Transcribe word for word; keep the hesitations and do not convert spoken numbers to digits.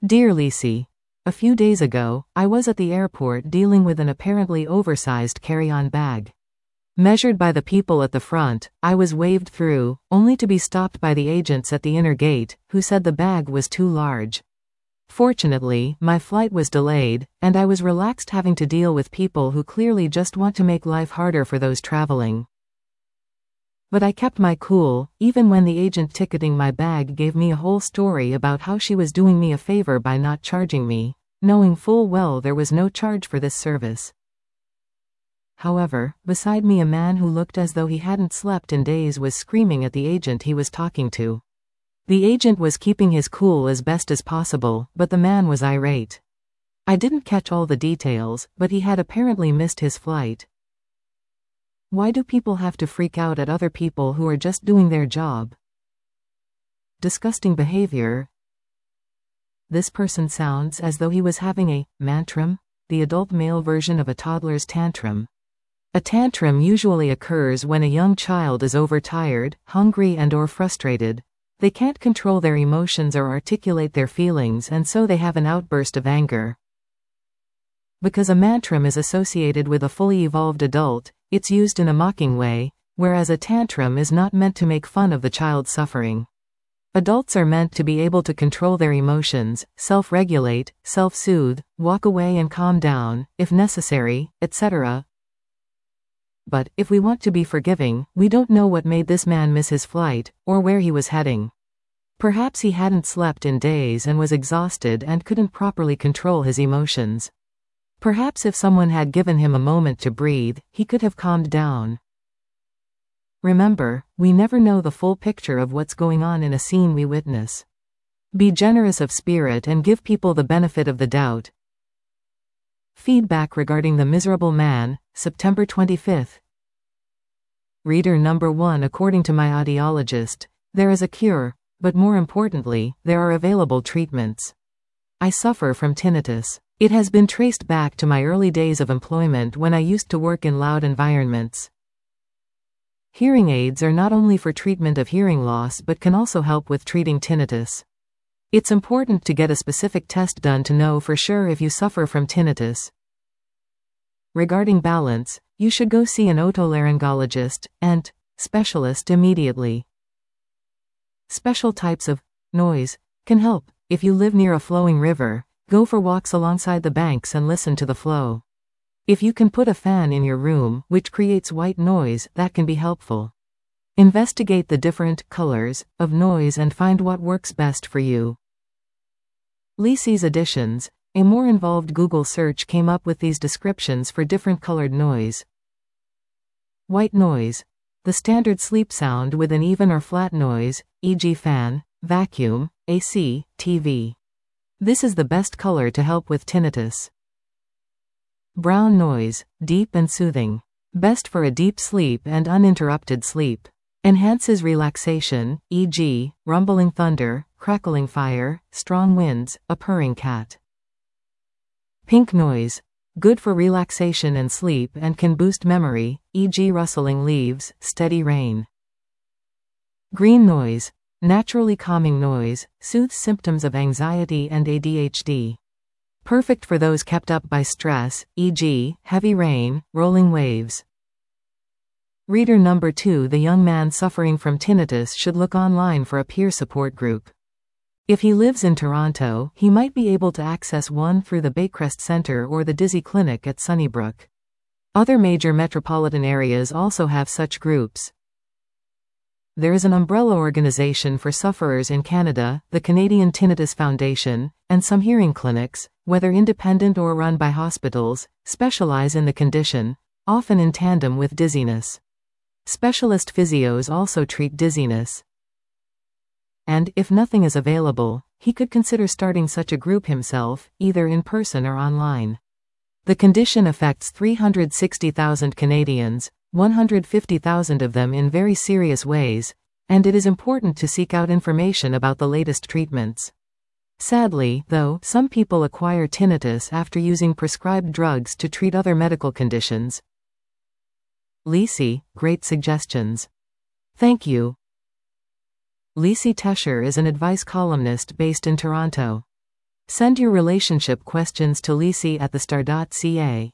Dear Lisi, a few days ago, I was at the airport dealing with an apparently oversized carry-on bag. Measured by the people at the front, I was waved through, only to be stopped by the agents at the inner gate, who said the bag was too large. Fortunately, my flight was delayed, and I was relaxed having to deal with people who clearly just want to make life harder for those traveling. But I kept my cool, even when the agent ticketing my bag gave me a whole story about how she was doing me a favor by not charging me, knowing full well there was no charge for this service. However, beside me a man who looked as though he hadn't slept in days was screaming at the agent he was talking to. The agent was keeping his cool as best as possible, but the man was irate. I didn't catch all the details, but he had apparently missed his flight. Why do people have to freak out at other people who are just doing their job? Disgusting behavior. This person sounds as though he was having a mantrum, the adult male version of a toddler's tantrum. A tantrum usually occurs when a young child is overtired, hungry and or frustrated. They can't control their emotions or articulate their feelings, and so they have an outburst of anger. Because a mantrum is associated with a fully evolved adult, it's used in a mocking way, whereas a tantrum is not meant to make fun of the child's suffering. Adults are meant to be able to control their emotions, self-regulate, self-soothe, walk away and calm down, if necessary, et cetera. But, if we want to be forgiving, we don't know what made this man miss his flight, or where he was heading. Perhaps he hadn't slept in days and was exhausted and couldn't properly control his emotions. Perhaps if someone had given him a moment to breathe, he could have calmed down. Remember, we never know the full picture of what's going on in a scene we witness. Be generous of spirit and give people the benefit of the doubt. Feedback regarding The Miserable Man, September twenty-fifth. Reader number one. According to my audiologist, there is a cure, but more importantly, there are available treatments. I suffer from tinnitus. It has been traced back to my early days of employment when I used to work in loud environments. Hearing aids are not only for treatment of hearing loss but can also help with treating tinnitus. It's important to get a specific test done to know for sure if you suffer from tinnitus. Regarding balance, you should go see an otolaryngologist and specialist immediately. Special types of noise can help. If you live near a flowing river, go for walks alongside the banks and listen to the flow. If you can put a fan in your room, which creates white noise, that can be helpful. Investigate the different colors of noise and find what works best for you. Lisi's Additions, a more involved Google search came up with these descriptions for different colored noise. White noise, the standard sleep sound with an even or flat noise, for example fan, vacuum, A C, T V. This is the best color to help with tinnitus. Brown noise, deep and soothing. Best for a deep sleep and uninterrupted sleep. Enhances relaxation, for example, rumbling thunder, crackling fire, strong winds, a purring cat. Pink noise. Good for relaxation and sleep and can boost memory, for example rustling leaves, steady rain. Green noise. Naturally calming noise, soothes symptoms of anxiety and A D H D. Perfect for those kept up by stress, for example, heavy rain, rolling waves. Reader number two. The young man suffering from tinnitus should look online for a peer support group. If he lives in Toronto, he might be able to access one through the Baycrest Centre or the Dizzy Clinic at Sunnybrook. Other major metropolitan areas also have such groups. There is an umbrella organization for sufferers in Canada, the Canadian Tinnitus Foundation, and some hearing clinics, whether independent or run by hospitals, specialize in the condition, often in tandem with dizziness. Specialist physios also treat dizziness. And, if nothing is available, he could consider starting such a group himself, either in person or online. The condition affects three hundred sixty thousand Canadians, one hundred fifty thousand of them in very serious ways, and it is important to seek out information about the latest treatments. Sadly, though, some people acquire tinnitus after using prescribed drugs to treat other medical conditions. Lisi, great suggestions. Thank you. Lisi Tesher is an advice columnist based in Toronto. Send your relationship questions to Lisi at the star dot c a.